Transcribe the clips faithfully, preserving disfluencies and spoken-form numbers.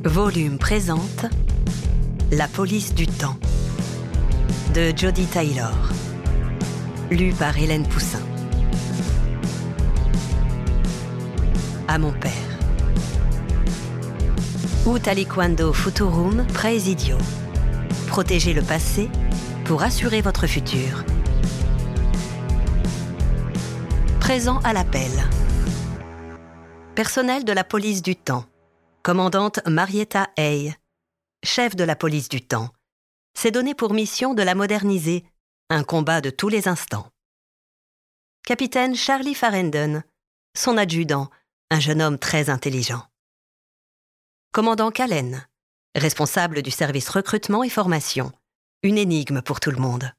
Volume présente La police du temps de Jodi Taylor, lu par Hélène Poussin. À mon père. Ut aliquando futurum praesidio. Protégez le passé pour assurer votre futur. Présent à l'appel. Personnel de la police du temps. Commandante Marietta Hay, chef de la police du temps, s'est donné pour mission de la moderniser, un combat de tous les instants. Capitaine Charlie Farrenden, son adjudant, un jeune homme très intelligent. Commandant Callen, responsable du service recrutement et formation, une énigme pour tout le monde.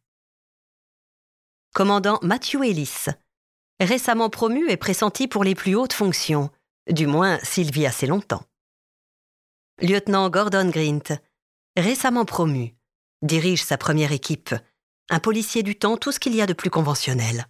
Commandant Matthew Ellis, récemment promu et pressenti pour les plus hautes fonctions, du moins s'il vit assez longtemps. Lieutenant Gordon Grint, récemment promu, dirige sa première équipe, un policier du temps, tout ce qu'il y a de plus conventionnel.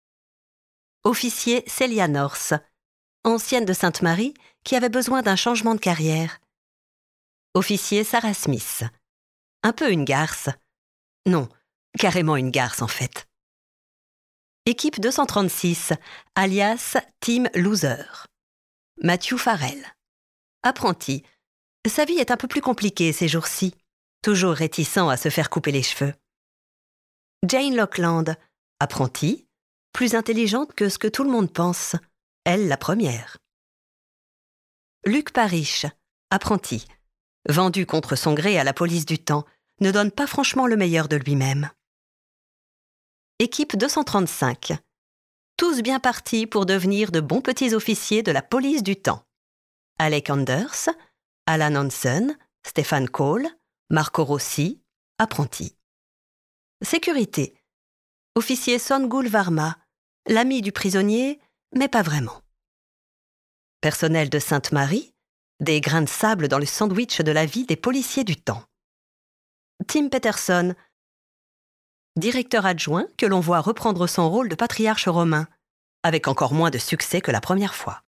Officier Celia North, ancienne de Sainte-Marie, qui avait besoin d'un changement de carrière. Officier Sarah Smith, un peu une garce. Non, carrément une garce en fait. Équipe deux cent trente-six, alias Team Loser. Matthew Farrell, apprenti. Sa vie est un peu plus compliquée ces jours-ci, toujours réticent à se faire couper les cheveux. Jane Lockland, apprentie, plus intelligente que ce que tout le monde pense, elle la première. Luc Parrish, apprenti, vendu contre son gré à la police du temps, ne donne pas franchement le meilleur de lui-même. Équipe deux cent trente-cinq, tous bien partis pour devenir de bons petits officiers de la police du temps. Alec Anders, Alan Hansen, Stéphane Cole, Marco Rossi, apprenti. Sécurité. Officier Songul Varma, l'ami du prisonnier, mais pas vraiment. Personnel de Sainte-Marie, des grains de sable dans le sandwich de la vie des policiers du temps. Tim Peterson, directeur adjoint que l'on voit reprendre son rôle de patriarche romain, avec encore moins de succès que la première fois.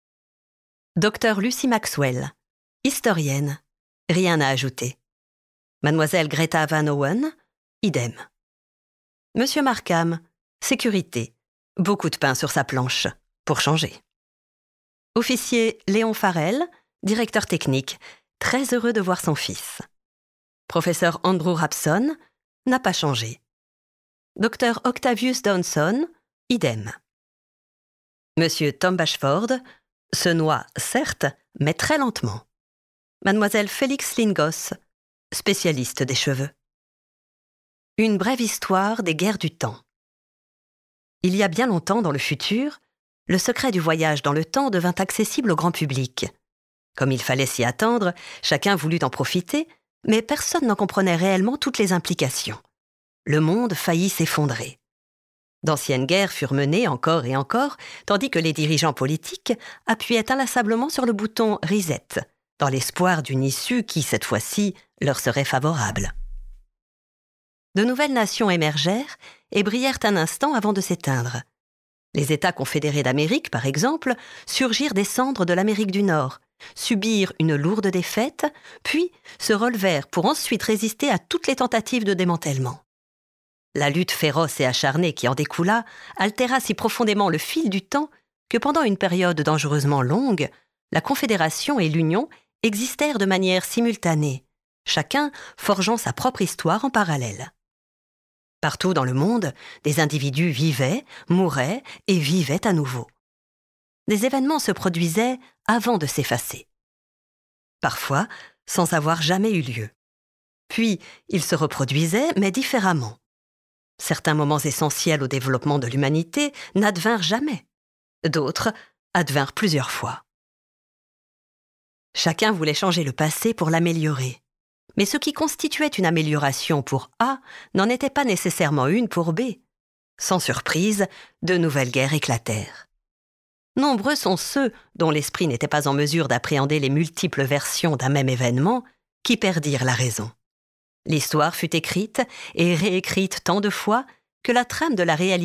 Docteur Lucy Maxwell, historienne, rien à ajouter. Mademoiselle Greta Van Owen, idem. Monsieur Markham, sécurité, beaucoup de pain sur sa planche, pour changer. Officier Léon Farrell, directeur technique, très heureux de voir son fils. Professeur Andrew Rapson, n'a pas changé. Docteur Octavius Downson, idem. Monsieur Tom Bashford, se noie, certes, mais très lentement. Mademoiselle Félix Lingos, spécialiste des cheveux. Une brève histoire des guerres du temps. Il y a bien longtemps dans le futur, le secret du voyage dans le temps devint accessible au grand public. Comme il fallait s'y attendre, chacun voulut en profiter, mais personne n'en comprenait réellement toutes les implications. Le monde faillit s'effondrer. D'anciennes guerres furent menées encore et encore, tandis que les dirigeants politiques appuyaient inlassablement sur le bouton « Reset », dans l'espoir d'une issue qui, cette fois-ci, leur serait favorable. De nouvelles nations émergèrent et brillèrent un instant avant de s'éteindre. Les États confédérés d'Amérique, par exemple, surgirent des cendres de l'Amérique du Nord, subirent une lourde défaite, puis se relevèrent pour ensuite résister à toutes les tentatives de démantèlement. La lutte féroce et acharnée qui en découla altéra si profondément le fil du temps que pendant une période dangereusement longue, la Confédération et l'Union existèrent de manière simultanée, chacun forgeant sa propre histoire en parallèle. Partout dans le monde, des individus vivaient, mouraient et vivaient à nouveau. Des événements se produisaient avant de s'effacer. Parfois, sans avoir jamais eu lieu. Puis, ils se reproduisaient, mais différemment. Certains moments essentiels au développement de l'humanité n'advinrent jamais. D'autres advinrent plusieurs fois. Chacun voulait changer le passé pour l'améliorer. Mais ce qui constituait une amélioration pour A n'en était pas nécessairement une pour B. Sans surprise, de nouvelles guerres éclatèrent. Nombreux sont ceux dont l'esprit n'était pas en mesure d'appréhender les multiples versions d'un même événement qui perdirent la raison. L'histoire fut écrite et réécrite tant de fois que la trame de la réalité